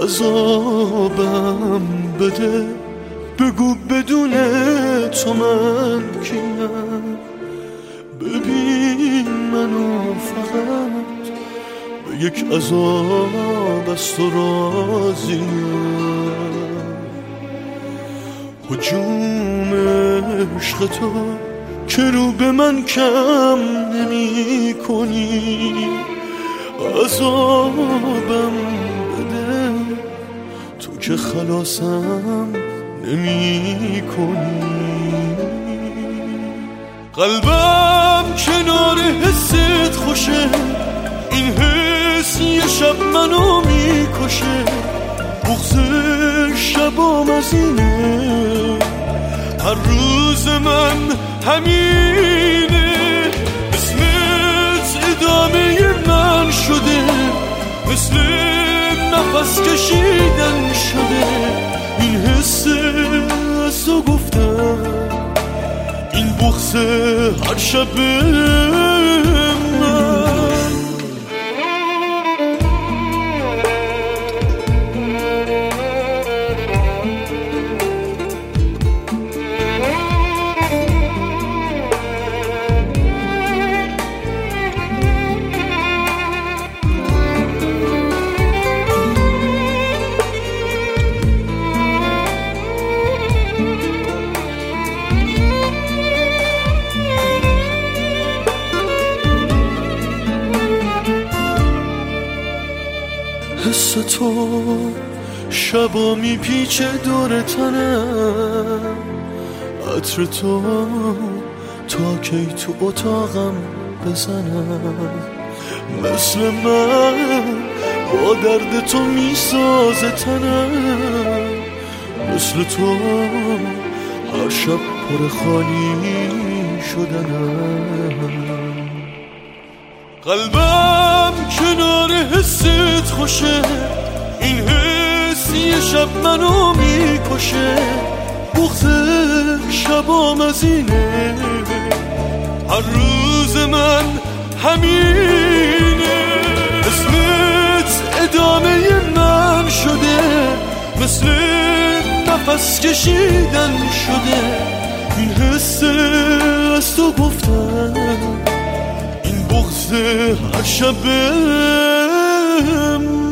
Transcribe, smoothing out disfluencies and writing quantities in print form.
عذابم بده، بگو بدون تو من کیم. ببین منو فقط به یک عذاب از تو راضیم. هجوم عشق تو که رو به من کم نمی کنی، عذابم بده تو که خلاصم نمی کنی. قلبم کنار حست خوشه، این حس یه شب منو میکشه. بغض شبام از اینه، هر روز من همینه. اسمت ادامه من شده، مثل نفس کشیدن شده. این حس از تو گفتم، این بغض هر شب من. حس تو شبا میپیچه دور تنم، عطر تو تا کی تو اتاقم بزنم. مثل من با درد تو میسازه تنم، مثل تو هر شب پر خالی شدنم. قلبم کنار حست خوشه، این حس یه شب منو میکشه. بغض شبام از اینه، هر روز من همینه. اسمت ادامه من شده، مثل نفس کشیدن شده. این حس از تو گفتم، بغض هر شب